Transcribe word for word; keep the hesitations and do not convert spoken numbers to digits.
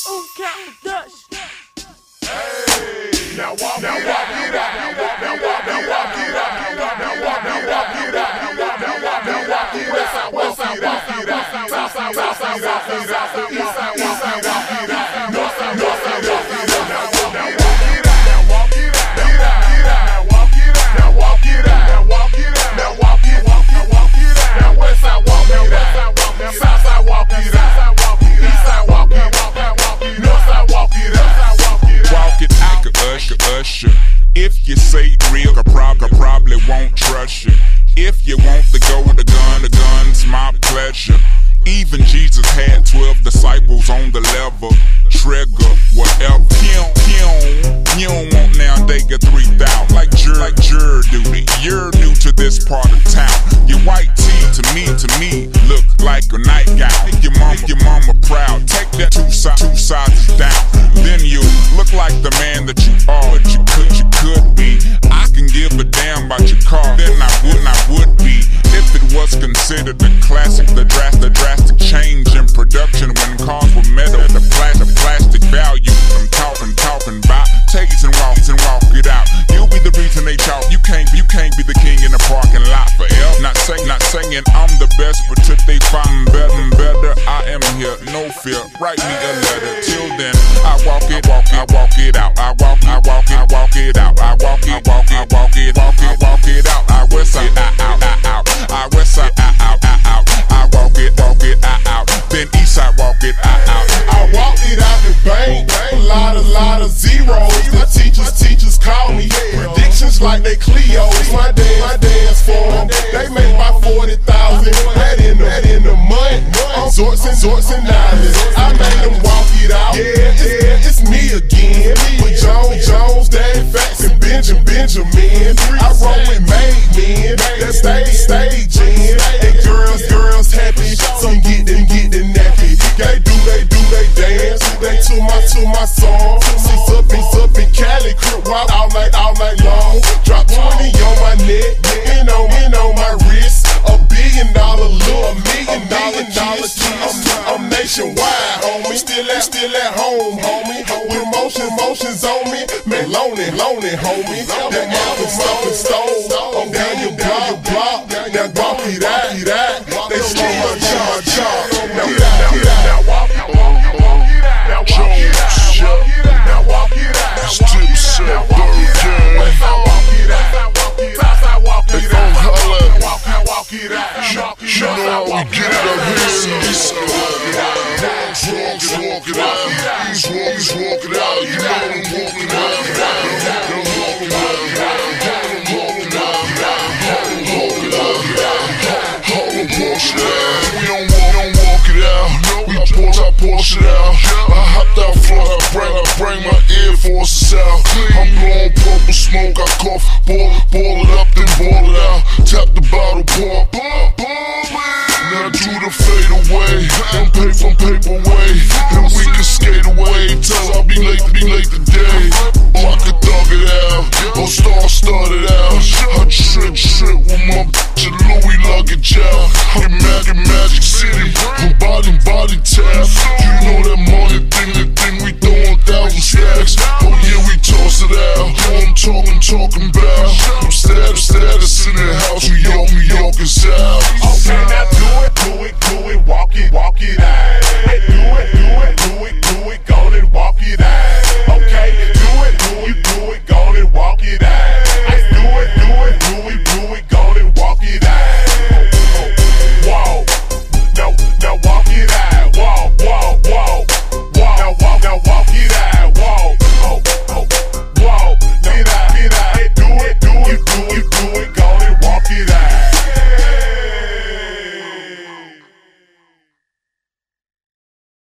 Now walk, now walk it out. Now walk, now walk it out. Now walk, now walk it out. Now walk, now walk it out. West side, west side, walk it out. South side, south side, walk it out. East side, east side, walk it out. North side, north side, walk it out. Now walk it out. Now walk it out. Get out, get out. Now walk it out. Now walk it out. Now walk it out. Now walk it, walk it, walk it out. Now west side, walk it out. South side, walk it out. East side, walk it out. North side, walk it out. Walk it out, like a usher, usher. If you say real, I probably, probably won't trust you. If you want to go with the gun, the gun's my pleasure. Even Jesus had twelve disciples on the level. Trigger, whatever. Pew, pew. You don't want nowadays get three thousand like jur, like jur duty. You're new to this part of town. Your white tee to me, to me, look like a nightgown. Make your mama, your mama proud. Take that two sides, two sides down. Then you look like the man that you are, but you could, you could be. I can give a damn about your car, then I wouldn't, I would be. If it was considered a classic, the drastic, the drastic change in production when cars were metal, the plastic, plastic value. I'm talking, talking about takes and walks and walk it out. You'll be the reason they talk. You can't, you can't be the king in the parking lot forever. Not saying, not saying I'm the best, but till they find me better and better, I am here, no fear. Write me a letter. Till then, I walk it, walk, I walk it out. I walk, I walk, I walk it out. I walk it, walk, I walk it, walk it, walk it out. I west side, I out, I out. I west side, I out, I out. I walk it, walk it, I out. Then east side, walk it, I out. I walk it out the bank. A lot, a lot of zeros. The teachers, teachers call me. Predictions like they Cleos. My dance, my dance form. They make about forty thousand. That in the, that in the month. I'm Zorts and Zorts and diamonds. I made them walk it out. Yeah, yeah, it's me again. With Jones, Jones, Daddy Facts, and Benjamin, Benjamin. I roll with made men. That stage, stage in. And girls, girls happy. So get them, get them nappy. They do, they do, they dance. They to my, to my song. Six up and up in Cali, crib walk all night, all night long. Drop twenty on my neck, and on, and on my wrist. A billion dollar look, a million dollar dollar kiss. I'm nationwide, homie. Still at, still at home, homie. With motion, motions on me, man, lonely, lonely, homie. That mother stuffing stole. I'm down your block, your block. Now walk it out, it out. They steal my jaw, my jaw. Now get out, get out. Now walk, walk, walk it out. Now walk it out. Now walk it out. Stips at Bird West side, walk it out. South side, walk it out. Walk, walk it out. You know how we get it up here. East side, walk it out. Bronx, walk it out. East, East, walk it out. You know I'm walking out. I'm walking out. I'm walking out. Harlem, Porsche out. We don't walk, don't walk it out. We Porsche, I Porsche it out. I hopped out front, I bring, I bring my Air Forces out. I'm blowing purple smoke, I cough, ball, ball it up, then ball it out. Tap the bottle, pour, pour, pour me. Now do the fade away, and pay from paperway, and we can skate away till I'll be late, be late today. Oh, I can thug it out, or star started out. I trip, trip with my bitch and Louis luggage out. Get Magic, Magic City, from body, body tap. You know that money thing, that thing we throwin' thousand stacks. Oh yeah, we toss it out. Oh, I'm talking, talking about. I'm status, status in the house, New York, New York is out.